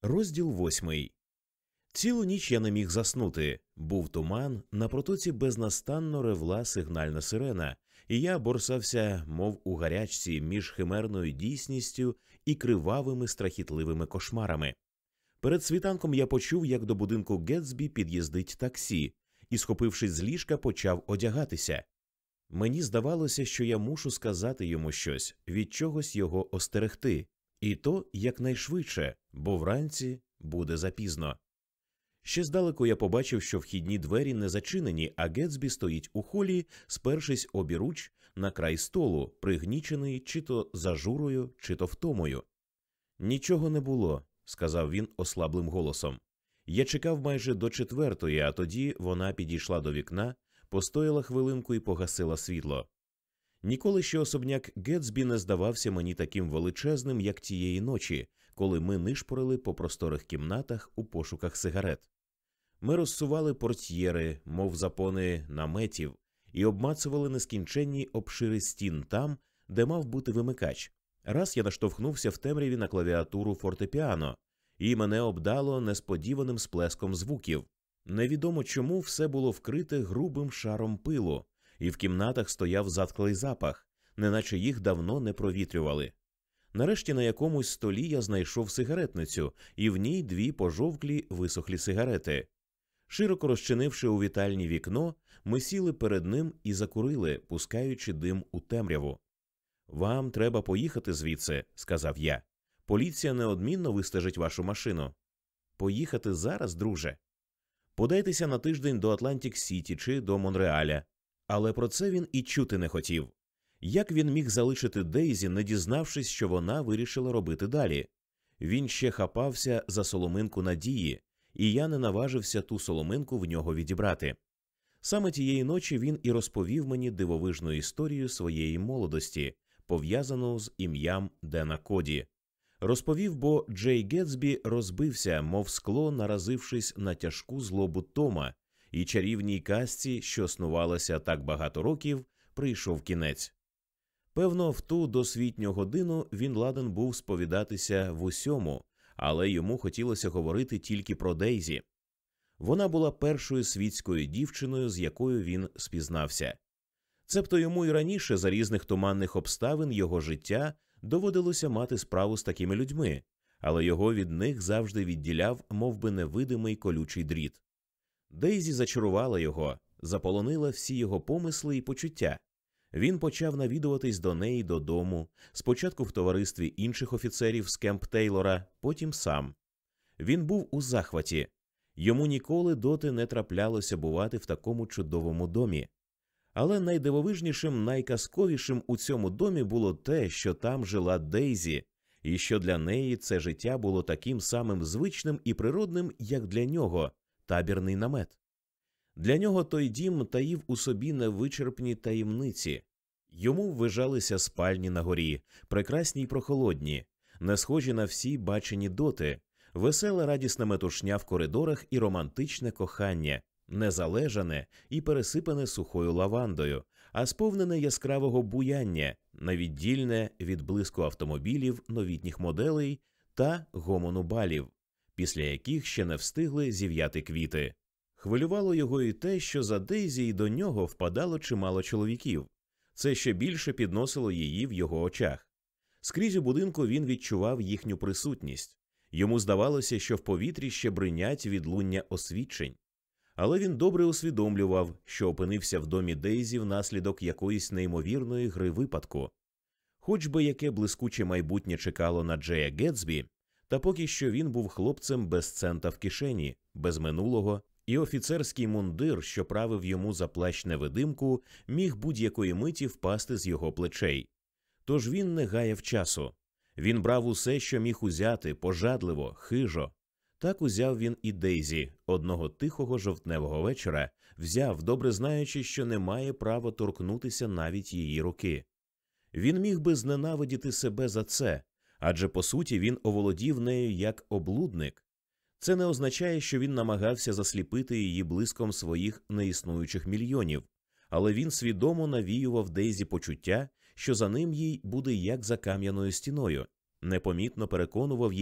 Розділ 8. Цілу ніч я не міг заснути. Був туман, на протоці безнастанно ревла сигнальна сирена, і я борсався, мов у гарячці, між химерною дійсністю і кривавими страхітливими кошмарами. Перед світанком я почув, як до будинку Гетсбі під'їздить таксі, і, схопившись з ліжка, почав одягатися. Мені здавалося, що я мушу сказати йому щось, від чогось його остерегти. І то якнайшвидше, бо вранці буде запізно. Ще здалеку я побачив, що вхідні двері не зачинені, а Гетсбі стоїть у холі, спершись обіруч на край столу, пригнічений чи то зажурою, чи то втомою. «Нічого не було», – сказав він ослаблим голосом. Я чекав майже до 4:00, а тоді вона підійшла до вікна, постояла хвилинку і погасила світло. Ніколи ще особняк Гетсбі не здавався мені таким величезним, як тієї ночі, коли ми нишпорили по просторих кімнатах у пошуках сигарет. Ми розсували портьєри, мов запони наметів, і обмацували нескінченні обшири стін там, де мав бути вимикач. Раз я наштовхнувся в темряві на клавіатуру фортепіано, і мене обдало несподіваним сплеском звуків. Невідомо чому все було вкрите грубим шаром пилу, і в кімнатах стояв затхлий запах, неначе їх давно не провітрювали. Нарешті на якомусь столі я знайшов сигаретницю, і в ній 2 пожовклі висохлі сигарети. Широко розчинивши у вітальні вікно, ми сіли перед ним і закурили, пускаючи дим у темряву. «Вам треба поїхати звідси», – сказав я. «Поліція неодмінно вистежить вашу машину». «Поїхати зараз, друже?» «Подайтеся на тиждень до Атлантик-Сіті чи до Монреаля». Але про це він і чути не хотів. Як він міг залишити Дейзі, не дізнавшись, що вона вирішила робити далі? Він ще хапався за соломинку надії, і я не наважився ту соломинку в нього відібрати. Саме тієї ночі він і розповів мені дивовижну історію своєї молодості, пов'язану з ім'ям Дена Коді. Розповів, бо Джей Гетсбі розбився, мов скло, наразившись на тяжку злобу Тома, і чарівній казці, що снувалася так багато років, прийшов кінець. Певно, в ту досвітню годину він ладен був сповідатися в усьому, але йому хотілося говорити тільки про Дейзі. Вона була першою світською дівчиною, з якою він спізнався. Цебто йому й раніше за різних туманних обставин його життя доводилося мати справу з такими людьми, але його від них завжди відділяв мовби невидимий колючий дріт. Дейзі зачарувала його, заполонила всі його помисли і почуття. Він почав навідуватись до неї додому, спочатку в товаристві інших офіцерів з Кемп Тейлора, потім сам. Він був у захваті. Йому ніколи доти не траплялося бувати в такому чудовому домі. Але найдивовижнішим, найказковішим у цьому домі було те, що там жила Дейзі, і що для неї це життя було таким самим звичним і природним, як для нього табірний намет. Для нього той дім таїв у собі невичерпні таємниці. Йому ввижалися спальні на горі, прекрасні й прохолодні, не схожі на всі бачені доти, весела радісна метушня в коридорах і романтичне кохання, незалежане і пересипане сухою лавандою, а сповнене яскравого буяння, невіддільне від блиску автомобілів, новітніх моделей та гомону балів, після яких ще не встигли зів'яти квіти. Хвилювало його і те, що за Дейзі й до нього впадало чимало чоловіків. Це ще більше підносило її в його очах. Скрізь у будинку він відчував їхню присутність. Йому здавалося, що в повітрі ще бринять відлуння освідчень. Але він добре усвідомлював, що опинився в домі Дейзі внаслідок якоїсь неймовірної гри випадку. Хоч би яке блискуче майбутнє чекало на Джея Гетсбі, та поки що він був хлопцем без цента в кишені, без минулого, і офіцерський мундир, що правив йому за плащ-невидимку, міг будь-якої миті впасти з його плечей. Тож він не гаяв часу. Він брав усе, що міг узяти, пожадливо, хижо. Так узяв він і Дейзі одного тихого жовтневого вечора, взяв, добре знаючи, що не має права торкнутися навіть її руки. Він міг би зненавидіти себе за це, адже по суті він оволодів нею як облудник. Це не означає, що він намагався засліпити її блиском своїх неіснуючих мільйонів, але він свідомо навіював Дейзі почуття, що за ним їй буде як за кам'яною стіною, непомітно переконував її,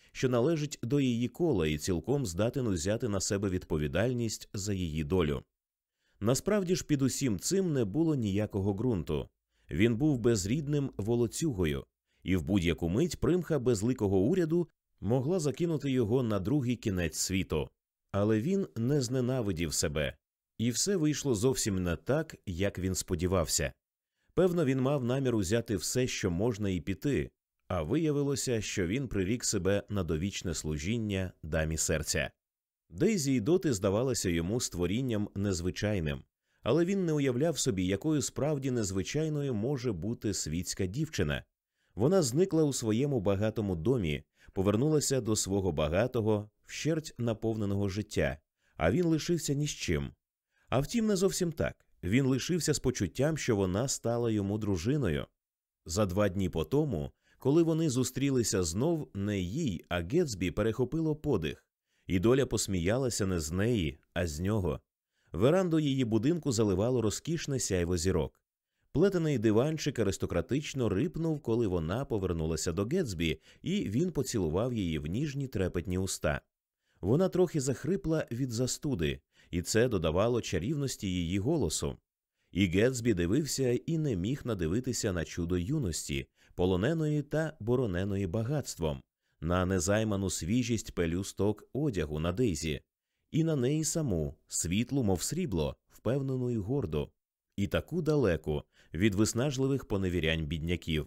що належить до її кола і цілком здатен узяти на себе відповідальність за її долю. Насправді ж під усім цим не було ніякого ґрунту. Він був безрідним волоцюгою, і в будь-яку мить примха безликого уряду могла закинути його на другий кінець світу. Але він не зненавидів себе. І все вийшло зовсім не так, як він сподівався. Певно, він мав намір узяти все, що можна, і піти, а виявилося, що він прирік себе на довічне служіння дамі серця. Дейзі й доти здавалася йому створінням незвичайним, але він не уявляв собі, якою справді незвичайною може бути світська дівчина. Вона зникла у своєму багатому домі, повернулася до свого багатого, вщерть наповненого життя, а він лишився ні з чим. А втім, не зовсім так. Він лишився з почуттям, що вона стала йому дружиною. За 2 дні по тому, коли вони зустрілися знов, не їй, а Гетсбі перехопило подих. І доля посміялася не з неї, а з нього. Веранду її будинку заливало розкішне сяйво зірок. Плетений диванчик аристократично рипнув, коли вона повернулася до Гетсбі, і він поцілував її в ніжні трепетні уста. Вона трохи захрипла від застуди, і це додавало чарівності її голосу. І Гетсбі дивився і не міг надивитися на чудо юності, полоненої та бороненої багатством, на незайману свіжість пелюсток одягу на Дейзі, і на неї саму, світлу, мов срібло, впевнену й горду, і таку далеку від виснажливих поневірянь бідняків.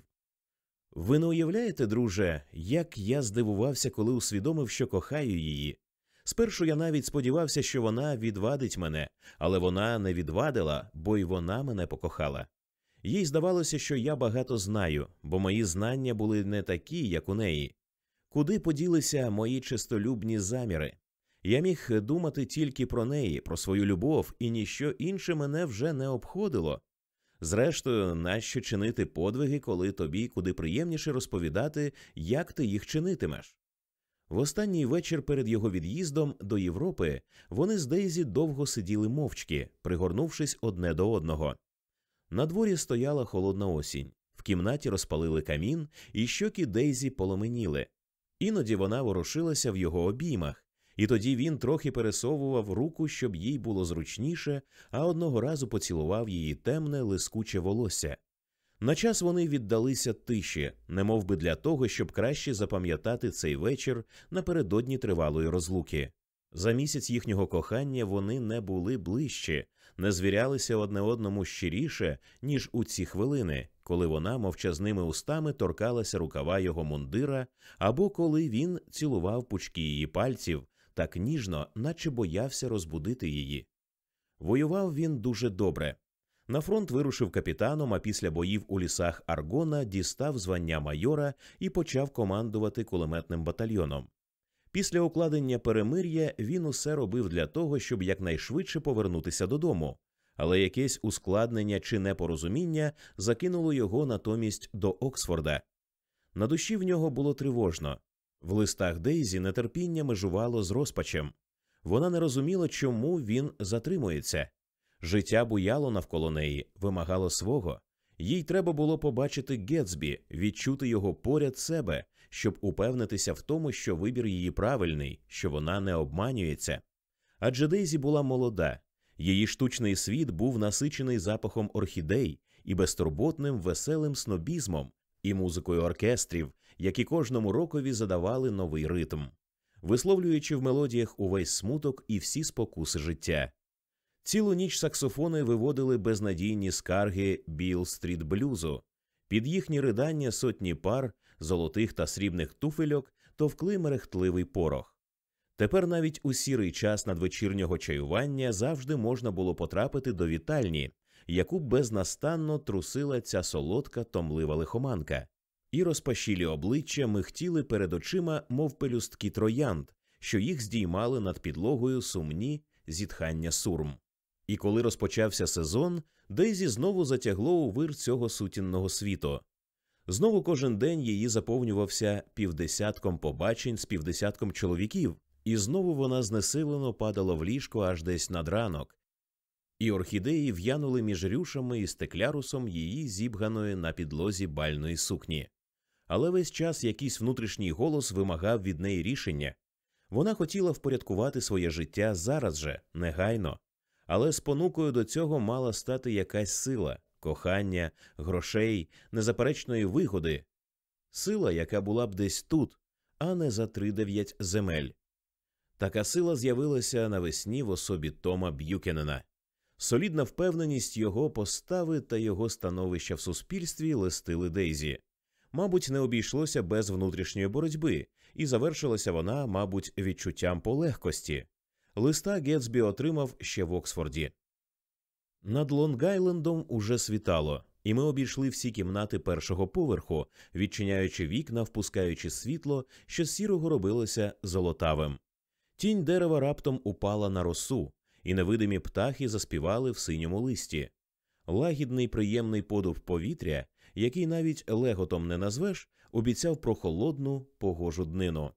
Ви не уявляєте, друже, як я здивувався, коли усвідомив, що кохаю її. Спершу я навіть сподівався, що вона відвадить мене, але вона не відвадила, бо й вона мене покохала. Їй здавалося, що я багато знаю, бо мої знання були не такі, як у неї. Куди поділися мої чистолюбні заміри? Я міг думати тільки про неї, про свою любов, і ніщо інше мене вже не обходило. Зрештою, нащо чинити подвиги, коли тобі куди приємніше розповідати, як ти їх чинитимеш? В останній вечір перед його від'їздом до Європи вони з Дейзі довго сиділи мовчки, пригорнувшись одне до одного. На дворі стояла холодна осінь, в кімнаті розпалили камін, і щоки Дейзі поломеніли. Іноді вона ворушилася в його обіймах, і тоді він трохи пересовував руку, щоб їй було зручніше, а одного разу поцілував її темне, лискуче волосся. На час вони віддалися тиші, немов би для того, щоб краще запам'ятати цей вечір напередодні тривалої розлуки. За місяць їхнього кохання вони не були ближче, не звірялися одне одному щиріше, ніж у ці хвилини, коли вона мовчазними устами торкалася рукава його мундира, або коли він цілував пучки її пальців так ніжно, наче боявся розбудити її. Воював він дуже добре. На фронт вирушив капітаном, а після боїв у лісах Аргона дістав звання майора і почав командувати кулеметним батальйоном. Після укладення перемир'я він усе робив для того, щоб якнайшвидше повернутися додому, але якесь ускладнення чи непорозуміння закинуло його натомість до Оксфорда. На душі в нього було тривожно. В листах Дейзі нетерпіння межувало з розпачем. Вона не розуміла, чому він затримується. Життя буяло навколо неї, вимагало свого. Їй треба було побачити Гетсбі, відчути його поряд себе, щоб упевнитися в тому, що вибір її правильний, що вона не обманюється. Адже Дейзі була молода. Її штучний світ був насичений запахом орхідей і безтурботним веселим снобізмом, і музикою оркестрів, які кожному рокові задавали новий ритм, висловлюючи в мелодіях увесь смуток і всі спокуси життя. Цілу ніч саксофони виводили безнадійні скарги Білл-стріт-блюзу. Під їхні ридання сотні пар золотих та срібних туфельок товкли мерехтливий порох. Тепер навіть у сірий час надвечірнього чаювання завжди можна було потрапити до вітальні, яку безнастанно трусила ця солодка, томлива лихоманка. І розпашілі обличчя михтіли перед очима, мов пелюстки троянд, що їх здіймали над підлогою сумні зітхання сурм. І коли розпочався сезон, Дейзі знову затягло у вир цього сутінного світу. Знову кожен день її заповнювався півдесятком побачень з півдесятком чоловіків, і знову вона знесилено падала в ліжко аж десь над ранок, і орхідеї в'янули між рюшами і стеклярусом її зібганої на підлозі бальної сукні. Але весь час якийсь внутрішній голос вимагав від неї рішення. Вона хотіла впорядкувати своє життя зараз же, негайно. Але спонукою до цього мала стати якась сила – кохання, грошей, незаперечної вигоди. Сила, яка була б десь тут, а не за 3-9 земель. Така сила з'явилася навесні в особі Тома Б'юкенена. Солідна впевненість його постави та його становища в суспільстві листили Дейзі. Мабуть, не обійшлося без внутрішньої боротьби, і завершилася вона, мабуть, відчуттям полегкості. Листа Гетсбі отримав ще в Оксфорді. Над Лонг-Айлендом уже світало, і ми обійшли всі кімнати першого поверху, відчиняючи вікна, впускаючи світло, що з сірого робилося золотавим. Тінь дерева раптом упала на росу, і невидимі птахи заспівали в синьому листі. Лагідний приємний подув повітря, який навіть леготом не назвеш, обіцяв прохолодну, погожу днину.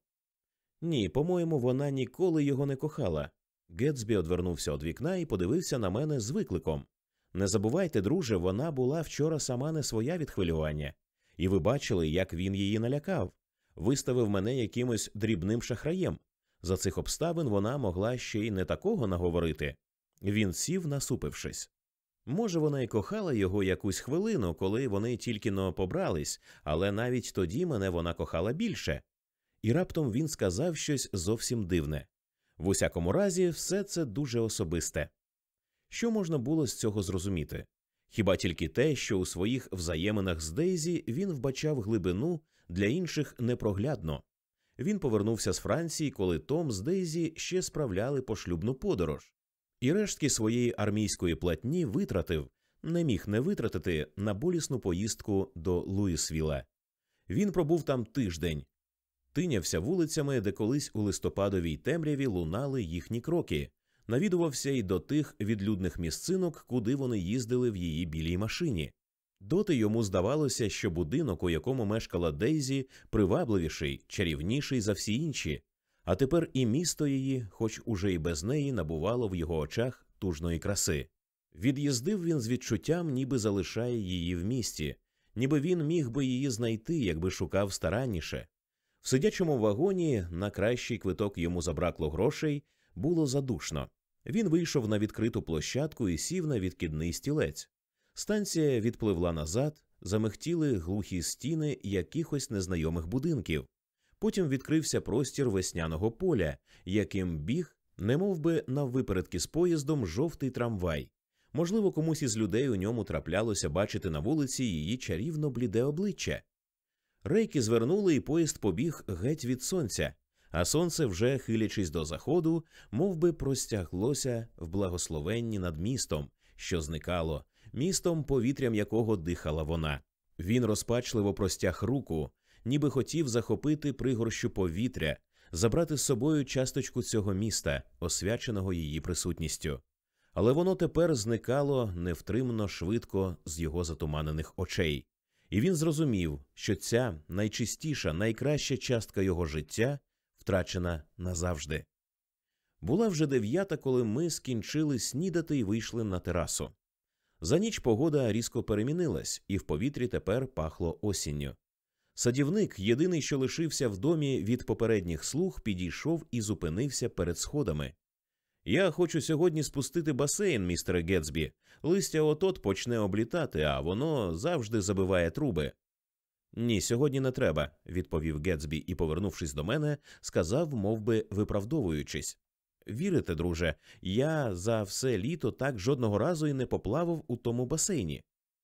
Ні, по-моєму, вона ніколи його не кохала. Гетсбі одвернувся від вікна і подивився на мене з викликом. Не забувайте, друже, вона була вчора сама не своя від хвилювання. І ви бачили, як він її налякав. Виставив мене якимось дрібним шахраєм. За цих обставин вона могла ще й не такого наговорити. Він сів, насупившись. Може, вона й кохала його якусь хвилину, коли вони тільки-но побрались, але навіть тоді мене вона кохала більше. І раптом він сказав щось зовсім дивне. В усякому разі, все це дуже особисте. Що можна було з цього зрозуміти? Хіба тільки те, що у своїх взаєминах з Дейзі він вбачав глибину, для інших непроглядно. Він повернувся з Франції, коли Том з Дейзі ще справляли пошлюбну подорож. І рештки своєї армійської платні витратив, не міг не витратити, на болісну поїздку до Луїсвіла. Він пробув там тиждень. Тинявся вулицями, де колись у листопадовій темряві лунали їхні кроки. Навідувався й до тих відлюдних місцинок, куди вони їздили в її білій машині. Доти йому здавалося, що будинок, у якому мешкала Дейзі, привабливіший, чарівніший за всі інші. А тепер і місто її, хоч уже й без неї, набувало в його очах тужної краси. Від'їздив він з відчуттям, ніби залишає її в місті, ніби він міг би її знайти, якби шукав старанніше. В сидячому вагоні, на кращий квиток йому забракло грошей, було задушно. Він вийшов на відкриту площадку і сів на відкидний стілець. Станція відпливла назад, замихтіли глухі стіни якихось незнайомих будинків. Потім відкрився простір весняного поля, яким біг, немовби наввипередки з поїздом, жовтий трамвай. Можливо, комусь із людей у ньому траплялося бачити на вулиці її чарівно-бліде обличчя. Рейки звернули, і поїзд побіг геть від сонця, а сонце, вже хилячись до заходу, мовби простяглося в благословенні над містом, що зникало, містом, повітрям якого дихала вона. Він розпачливо простяг руку, ніби хотів захопити пригорщу повітря, забрати з собою часточку цього міста, освяченого її присутністю. Але воно тепер зникало невтримно швидко з його затуманених очей. І він зрозумів, що ця найчистіша, найкраща частка його життя втрачена назавжди. Була вже 9, коли ми скінчили снідати і вийшли на терасу. За ніч погода різко перемінилась, і в повітрі тепер пахло осінню. Садівник, єдиний, що лишився в домі від попередніх слуг, підійшов і зупинився перед сходами. «Я хочу сьогодні спустити басейн, містере Гетсбі. Листя от-от почне облітати, а воно завжди забиває труби». «Ні, сьогодні не треба», – відповів Гетсбі і, повернувшись до мене, сказав, мовби виправдовуючись. «Вірите, друже, я за все літо так жодного разу і не поплавав у тому басейні».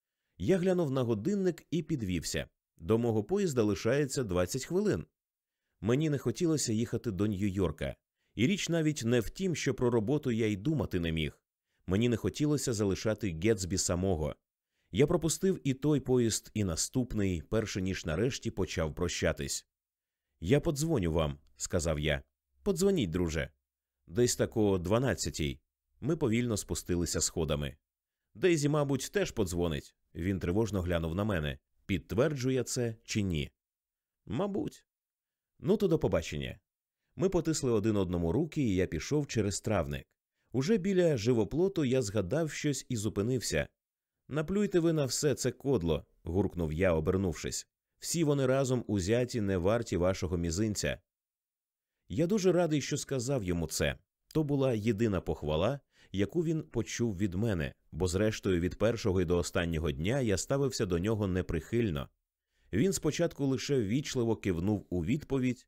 Я глянув на годинник і підвівся. До мого поїзда лишається 20 хвилин. Мені не хотілося їхати до Нью-Йорка. І річ навіть не в тім, що про роботу я й думати не міг. Мені не хотілося залишати Гетсбі самого. Я пропустив і той поїзд, і наступний, перше ніж нарешті почав прощатись. «Я подзвоню вам», – сказав я. «Подзвоніть, друже». «Десь тако 12-й». Ми повільно спустилися сходами. «Дейзі, мабуть, теж подзвонить». Він тривожно глянув на мене. Підтверджує це чи ні? «Мабуть». «Ну, то до побачення». Ми потисли один одному руки, і я пішов через травник. Уже біля живоплоту я згадав щось і зупинився. «Наплюйте ви на все це кодло», – гуркнув я, обернувшись. Всі вони разом узяті не варті вашого мізинця. Я дуже радий, що сказав йому це. То була єдина похвала, яку він почув від мене, бо зрештою від першого й до останнього дня я ставився до нього неприхильно. Він спочатку лише ввічливо кивнув у відповідь,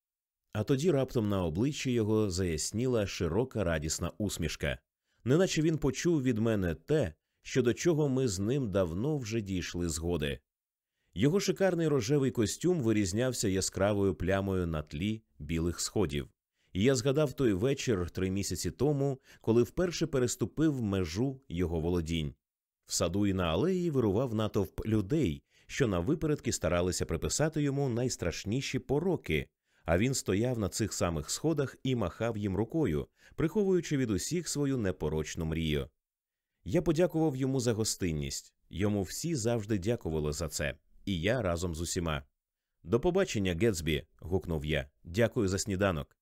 а тоді раптом на обличчі його заясніла широка радісна усмішка. Неначе він почув від мене те, що до чого ми з ним давно вже дійшли згоди. Його шикарний рожевий костюм вирізнявся яскравою плямою на тлі білих сходів. І я згадав той вечір 3 місяці тому, коли вперше переступив межу його володінь. В саду і на алеї вирував натовп людей, що навипередки старалися приписати йому найстрашніші пороки, а він стояв на цих самих сходах і махав їм рукою, приховуючи від усіх свою непорочну мрію. Я подякував йому за гостинність. Йому всі завжди дякували за це. І я разом з усіма. «До побачення, Гетсбі!» – гукнув я. «Дякую за сніданок!»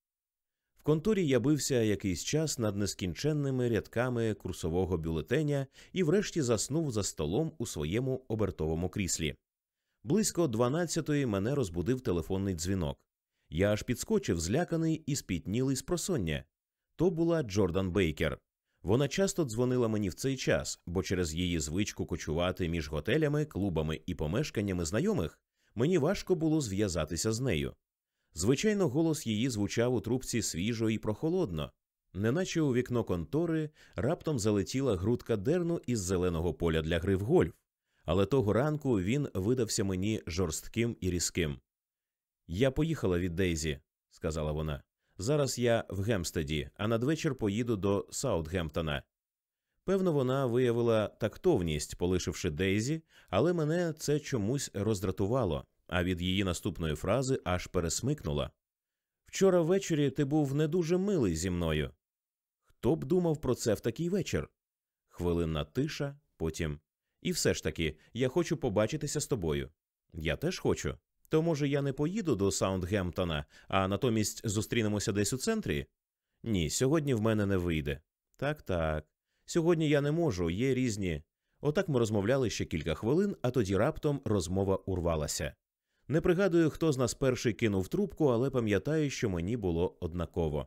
В конторі я бився якийсь час над нескінченними рядками курсового бюлетеня і врешті заснув за столом у своєму обертовому кріслі. Близько 12-ї мене розбудив телефонний дзвінок. Я аж підскочив, зляканий і спітнілий спросоння. То була Джордан Бейкер. Вона часто дзвонила мені в цей час, бо через її звичку кочувати між готелями, клубами і помешканнями знайомих мені важко було зв'язатися з нею. Звичайно, голос її звучав у трубці свіжо і прохолодно, неначе у вікно контори раптом залетіла грудка дерну із зеленого поля для гри в гольф, але того ранку він видався мені жорстким і різким. «Я поїхала від Дейзі», – сказала вона. «Зараз я в Гемстеді, а надвечір поїду до Саутгемптона». Певно, вона виявила тактовність, полишивши Дейзі, але мене це чомусь роздратувало, а від її наступної фрази аж пересмикнула. «Вчора ввечері ти був не дуже милий зі мною». Хто б думав про це в такий вечір? Хвилинна тиша, потім. «І все ж таки, я хочу побачитися з тобою». «Я теж хочу. То, може, я не поїду до Саутгемптона, а натомість зустрінемося десь у центрі?» «Ні, сьогодні в мене не вийде». «Так. Сьогодні я не можу, є різні...» Отак ми розмовляли ще кілька хвилин, а тоді раптом розмова урвалася. Не пригадую, хто з нас перший кинув трубку, але пам'ятаю, що мені було однаково.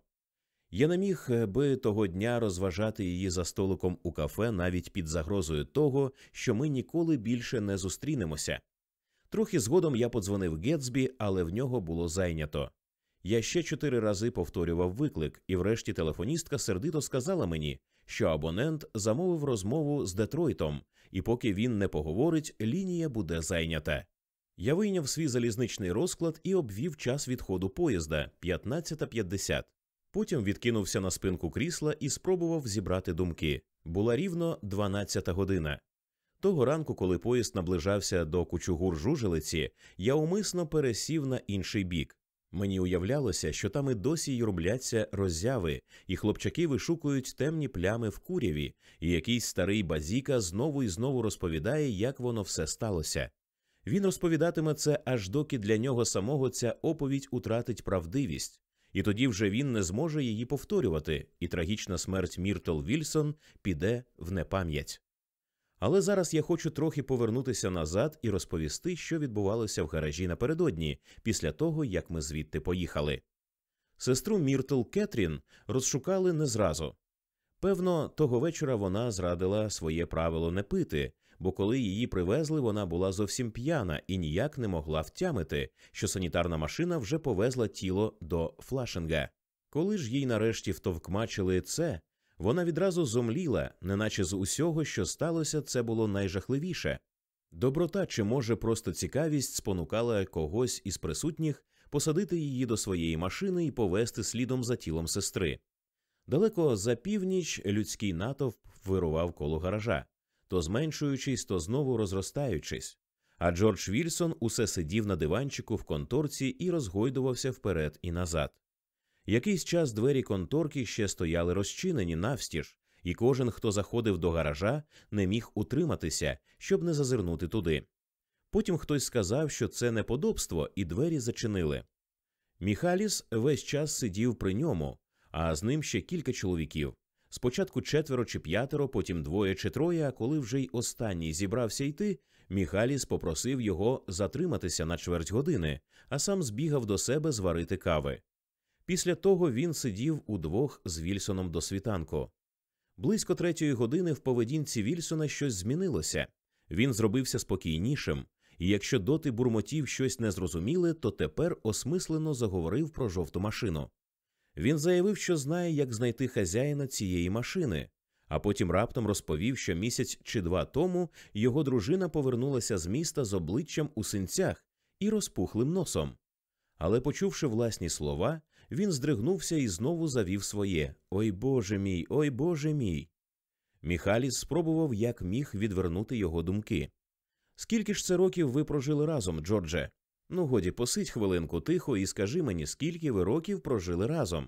Я не міг би того дня розважати її за столиком у кафе навіть під загрозою того, що ми ніколи більше не зустрінемося. Трохи згодом я подзвонив Гетсбі, але в нього було зайнято. Я ще 4 рази повторював виклик, і врешті телефоністка сердито сказала мені, що абонент замовив розмову з Детройтом, і поки він не поговорить, лінія буде зайнята. Я вийняв свій залізничний розклад і обвів час відходу поїзда – 15:50. Потім відкинувся на спинку крісла і спробував зібрати думки. Була рівно 12 година. Того ранку, коли поїзд наближався до Кучугур-Жужелиці, я умисно пересів на інший бік. Мені уявлялося, що там і досі юрбляться роззяви, і хлопчаки вишукують темні плями в куряві, і якийсь старий базіка знову і знову розповідає, як воно все сталося. Він розповідатиме це, аж доки для нього самого ця оповідь утратить правдивість. І тоді вже він не зможе її повторювати, і трагічна смерть Міртл Вільсон піде в непам'ять. Але зараз я хочу трохи повернутися назад і розповісти, що відбувалося в гаражі напередодні, після того, як ми звідти поїхали. Сестру Міртл Кетрін розшукали не зразу. Певно, того вечора вона зрадила своє правило не пити, бо коли її привезли, вона була зовсім п'яна і ніяк не могла втямити, що санітарна машина вже повезла тіло до Флашинга. Коли ж їй нарешті втовкмачили це, вона відразу зомліла, неначе з усього, що сталося, це було найжахливіше. Доброта чи, може, просто цікавість спонукала когось із присутніх посадити її до своєї машини і повезти слідом за тілом сестри. Далеко за північ людський натовп вирував коло гаража, то зменшуючись, то знову розростаючись. А Джордж Вільсон усе сидів на диванчику в конторці і розгойдувався вперед і назад. Якийсь час двері конторки ще стояли розчинені навстіж, і кожен, хто заходив до гаража, не міг утриматися, щоб не зазирнути туди. Потім хтось сказав, що це неподобство, і двері зачинили. Міхаліс весь час сидів при ньому, а з ним ще кілька чоловіків. Спочатку 4 чи 5, потім 2 чи 3, а коли вже й останній зібрався йти, Міхаліс попросив його затриматися на чверть години, а сам збігав до себе зварити кави. Після того він сидів удвох з Вільсоном до світанку. Близько 3-ї години в поведінці Вільсона щось змінилося. Він зробився спокійнішим, і якщо доти бурмотів щось незрозуміле, то тепер осмислено заговорив про жовту машину. Він заявив, що знає, як знайти хазяїна цієї машини, а потім раптом розповів, що місяць чи 2 тому його дружина повернулася з міста з обличчям у синцях і розпухлим носом. Але, почувши власні слова, він здригнувся і знову завів своє «Ой, Боже мій! Ой, Боже мій!». Міхаліс спробував як міг відвернути його думки. «Скільки ж це років ви прожили разом, Джордже? Ну, годі, посидь хвилинку тихо і скажи мені, скільки ви років прожили разом?»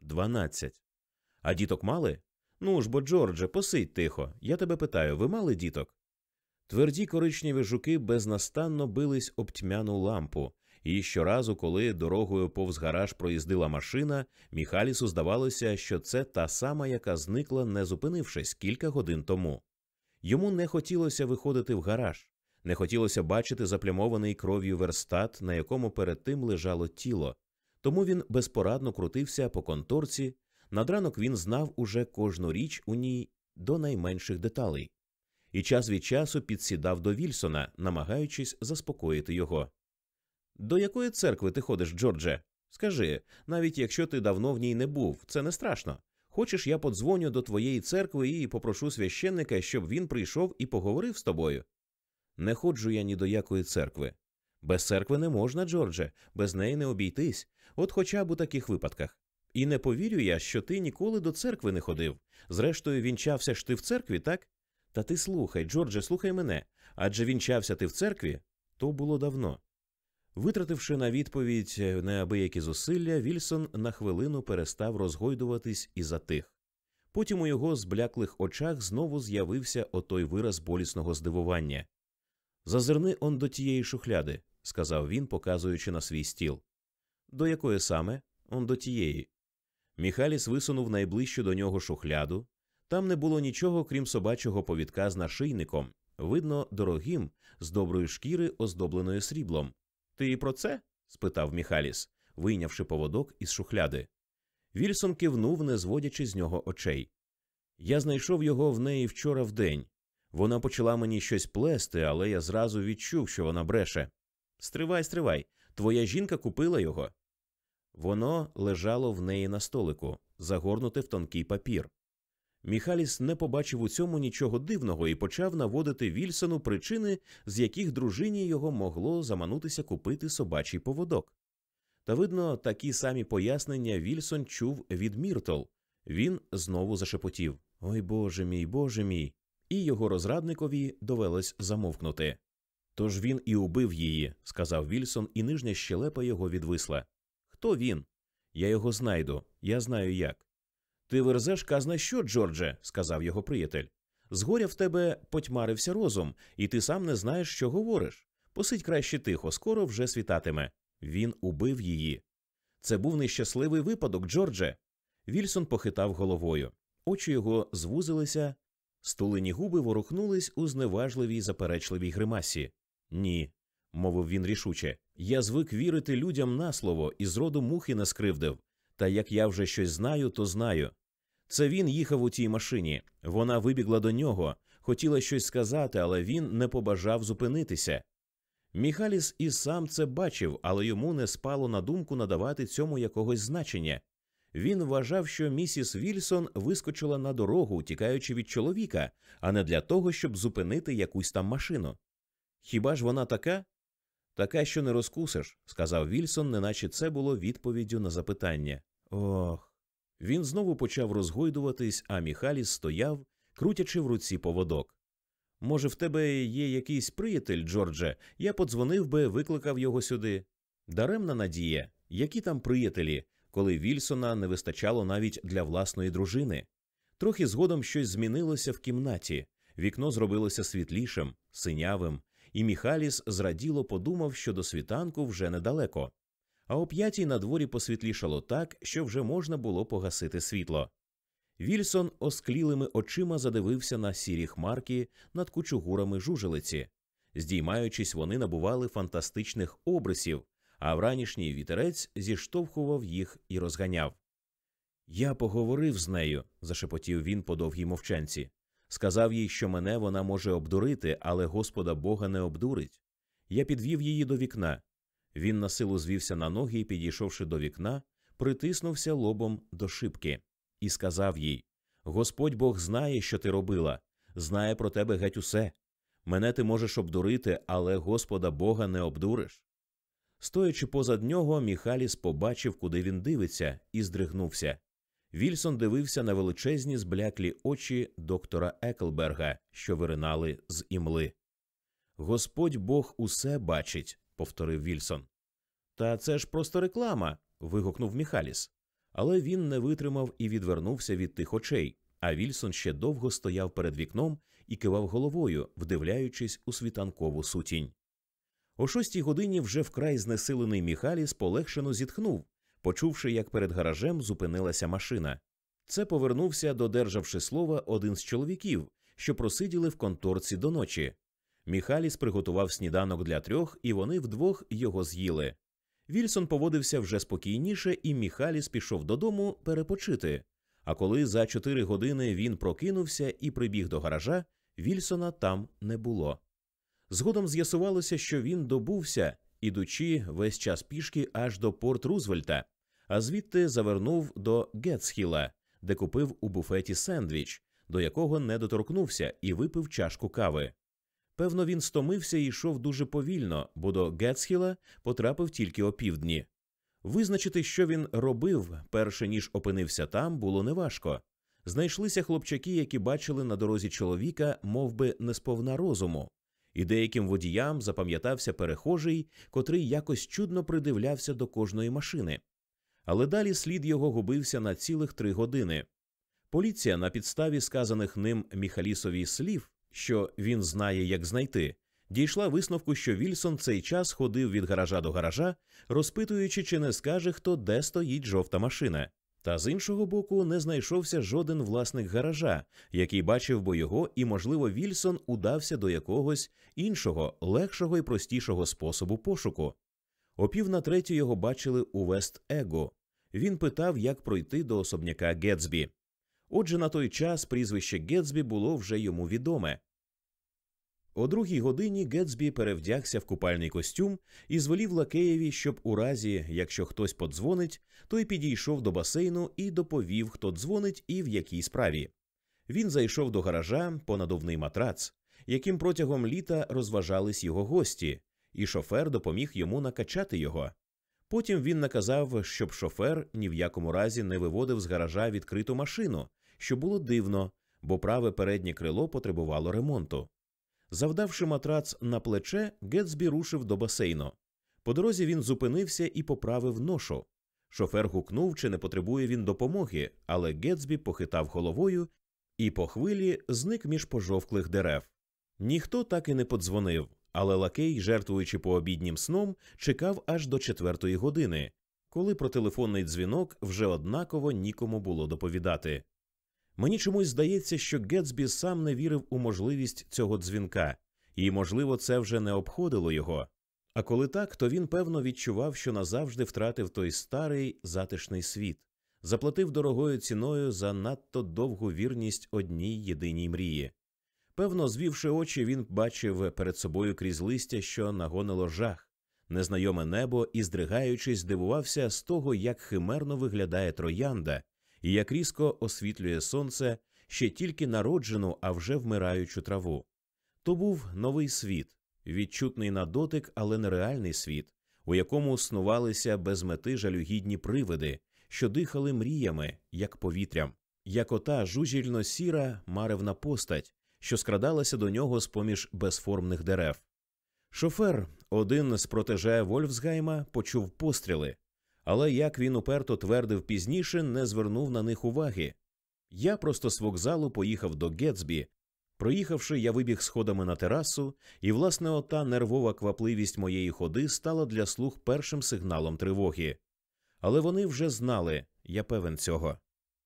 12. «А діток мали?» «Ну ж бо, Джордже, посидь тихо. Я тебе питаю, ви мали діток?» Тверді коричневі жуки безнастанно бились об тьмяну лампу, і щоразу, коли дорогою повз гараж проїздила машина, Міхалісу здавалося, що це та сама, яка зникла, не зупинившись кілька годин тому. Йому не хотілося виходити в гараж, не хотілося бачити заплямований кров'ю верстат, на якому перед тим лежало тіло. Тому він безпорадно крутився по конторці, над ранок він знав уже кожну річ у ній до найменших деталей. І час від часу підсідав до Вільсона, намагаючись заспокоїти його. «До якої церкви ти ходиш, Джордже? Скажи, навіть якщо ти давно в ній не був, це не страшно. Хочеш, я подзвоню до твоєї церкви і попрошу священника, щоб він прийшов і поговорив з тобою?» «Не ходжу я ні до якої церкви». «Без церкви не можна, Джордже, без неї не обійтись, от хоча б у таких випадках. І не повірю я, що ти ніколи до церкви не ходив. Зрештою, вінчався ж ти в церкві, так? Та ти слухай, Джордже, слухай мене. Адже вінчався ти в церкві? То було давно». Витративши на відповідь неабиякі зусилля, Вільсон на хвилину перестав розгойдуватись і затих. Потім у його збляклих очах знову з'явився отой вираз болісного здивування. «Зазирни он до тієї шухляди», – сказав він, показуючи на свій стіл. «До якої саме? Он до тієї». Міхаліс висунув найближчу до нього шухляду. Там не було нічого, крім собачого повідка з нашийником, видно, дорогим, з доброї шкіри, оздобленої сріблом. «Ти і про це?» – спитав Міхаліс, вийнявши поводок із шухляди. Вільсон кивнув, не зводячи з нього очей. «Я знайшов його в неї вчора вдень. Вона почала мені щось плести, але я зразу відчув, що вона бреше». Стривай, твоя жінка купила його?» Воно лежало в неї на столику, загорнуте в тонкий папір. Міхаліс не побачив у цьому нічого дивного і почав наводити Вільсону причини, з яких дружині його могло заманутися купити собачий поводок. Та, видно, такі самі пояснення Вільсон чув від Міртл. Він знову зашепотів «Ой, Боже мій!» І його розрадникові довелось замовкнути. «Тож він і убив її», – сказав Вільсон, і нижня щелепа його відвисла. «Хто він?» «Я його знайду. Я знаю як». «Ти верзеш казна що, Джордже», – сказав його приятель. «Згоря в тебе потьмарився розум, і ти сам не знаєш, що говориш. Посидь краще тихо, скоро вже світатиме. Він убив її». «Це був нещасливий випадок, Джордже». Вільсон похитав головою. Очі його звузилися, стулені губи ворухнулись у зневажливій заперечливій гримасі. «Ні», – мовив він рішуче, – «я звик вірити людям на слово і зроду мухи не скривдив. Та як я вже щось знаю, то знаю. Це він їхав у тій машині. Вона вибігла до нього, хотіла щось сказати, але він не побажав зупинитися». Міхаліс і сам це бачив, але йому не спало на думку надавати цьому якогось значення. Він вважав, що місіс Вільсон вискочила на дорогу, тікаючи від чоловіка, а не для того, щоб зупинити якусь там машину. «Хіба ж вона така?» «Така, що не розкусиш», – сказав Вільсон, неначе це було відповіддю на запитання. «Ох». Він знову почав розгойдуватись, а Міхаліс стояв, крутячи в руці поводок. «Може, в тебе є якийсь приятель, Джордже? Я подзвонив би, викликав його сюди». Даремна надія. Які там приятелі, коли Вільсона не вистачало навіть для власної дружини? Трохи згодом щось змінилося в кімнаті. Вікно зробилося світлішим, синявим, і Міхаліс зраділо подумав, що до світанку вже недалеко. А о 5:00 на дворі посвітлішало так, що вже можна було погасити світло. Вільсон осклілими очима задивився на сірі хмарки над кучугурами жужелиці. Здіймаючись, вони набували фантастичних обрисів, а вранішній вітерець зіштовхував їх і розганяв. «Я поговорив з нею», – зашепотів він по довгій мовчанці. «Сказав їй, що мене вона може обдурити, але Господа Бога не обдурить. Я підвів її до вікна». Він насилу звівся на ноги і, підійшовши до вікна, притиснувся лобом до шибки і сказав їй: «Господь Бог знає, що ти робила, знає про тебе геть усе. Мене ти можеш обдурити, але Господа Бога не обдуриш». Стоячи позад нього, Міхаліс побачив, куди він дивиться, і здригнувся. Вільсон дивився на величезні збляклі очі доктора Еклберга, що виринали з імли. «Господь Бог усе бачить», – повторив Вільсон. «Та це ж просто реклама», – вигукнув Міхаліс. Але він не витримав і відвернувся від тих очей, а Вільсон ще довго стояв перед вікном і кивав головою, вдивляючись у світанкову сутінь. О 6-й годині вже вкрай знесилений Міхаліс полегшено зітхнув, почувши, як перед гаражем зупинилася машина. Це повернувся, додержавши слова, один з чоловіків, що просиділи в конторці до ночі. Міхаліс приготував сніданок для 3, і вони вдвох його з'їли. Вільсон поводився вже спокійніше, і Міхаліс пішов додому перепочити. А коли за 4 години він прокинувся і прибіг до гаража, Вільсона там не було. Згодом з'ясувалося, що він добувся, ідучи весь час пішки аж до Порт-Рузвельта, а звідти завернув до Гетсхіла, де купив у буфеті сендвіч, до якого не доторкнувся, і випив чашку кави. Певно, він стомився і йшов дуже повільно, бо до Гетсхіла потрапив тільки опівдні. Визначити, що він робив, перше ніж опинився там, було неважко. Знайшлися хлопчаки, які бачили на дорозі чоловіка мовби не сповна розуму. І деяким водіям запам'ятався перехожий, котрий якось чудно придивлявся до кожної машини. Але далі слід його губився на цілих 3 години. Поліція на підставі сказаних ним Міхалісові слів, що він знає, як знайти, дійшла висновку, що Вільсон цей час ходив від гаража до гаража, розпитуючи, чи не скаже хто, де стоїть жовта машина. Та з іншого боку не знайшовся жоден власник гаража, який бачив би його, і, можливо, Вільсон удався до якогось іншого, легшого і простішого способу пошуку. О 2:45 його бачили у Вест-Егу. Він питав, як пройти до особняка Гетсбі. Отже, на той час прізвище Гетсбі було вже йому відоме. О 2-й годині Гетсбі перевдягся в купальний костюм і звелів лакеєві, щоб у разі, якщо хтось подзвонить, той підійшов до басейну і доповів, хто дзвонить і в якій справі. Він зайшов до гаража по надувний матрац, яким протягом літа розважались його гості, і шофер допоміг йому накачати його. Потім він наказав, щоб шофер ні в якому разі не виводив з гаража відкриту машину, що було дивно, бо праве переднє крило потребувало ремонту. Завдавши матрац на плече, Гетсбі рушив до басейну. По дорозі він зупинився і поправив ношу. Шофер гукнув, чи не потребує він допомоги, але Гетсбі похитав головою і по хвилі зник між пожовклих дерев. Ніхто так і не подзвонив, але лакей, жертвуючи пообіднім сном, чекав аж до 4-ї години, коли про телефонний дзвінок вже однаково нікому було доповідати. Мені чомусь здається, що Гетсбі сам не вірив у можливість цього дзвінка, і, можливо, це вже не обходило його. А коли так, то він, певно, відчував, що назавжди втратив той старий затишний світ, заплатив дорогою ціною за надто довгу вірність одній єдиній мрії. Певно, звівши очі, він бачив перед собою крізь листя, що нагонило жах, незнайоме небо і, здригаючись, дивувався з того, як химерно виглядає троянда, і як різко освітлює сонце ще тільки народжену, а вже вмираючу траву. То був новий світ, відчутний на дотик, але нереальний світ, у якому снувалися без мети жалюгідні привиди, що дихали мріями, як повітрям, як ота жужільно-сіра маревна постать, що скрадалася до нього з-поміж безформних дерев. Шофер, один з протеже Вольфсгайма, почув постріли, але, як він уперто твердив пізніше, не звернув на них уваги. Я просто з вокзалу поїхав до Гетсбі. Проїхавши, я вибіг сходами на терасу, і, власне, ота нервова квапливість моєї ходи стала для слуг першим сигналом тривоги. Але вони вже знали, я певен цього.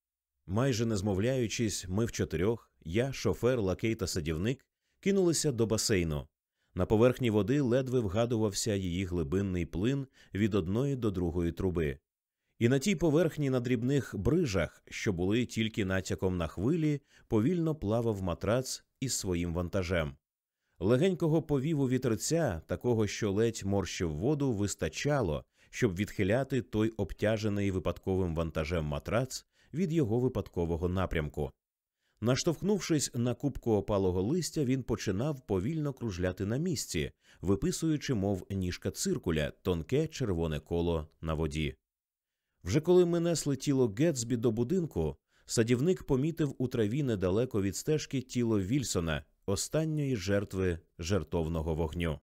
Майже не змовляючись, ми в 4 – я, шофер, лакей та садівник – кинулися до басейну. На поверхні води ледве вгадувався її глибинний плин від одної до другої труби. І на тій поверхні на дрібних брижах, що були тільки натяком на хвилі, повільно плавав матрац із своїм вантажем. Легенького повіву вітерця, такого, що ледь морщив воду, вистачало, щоб відхиляти той обтяжений випадковим вантажем матрац від його випадкового напрямку. Наштовхнувшись на купку опалого листя, він починав повільно кружляти на місці, виписуючи, мов ніжка циркуля, тонке червоне коло на воді. Вже коли ми несли тіло Гетсбі до будинку, садівник помітив у траві недалеко від стежки тіло Вільсона, останньої жертви жертовного вогню.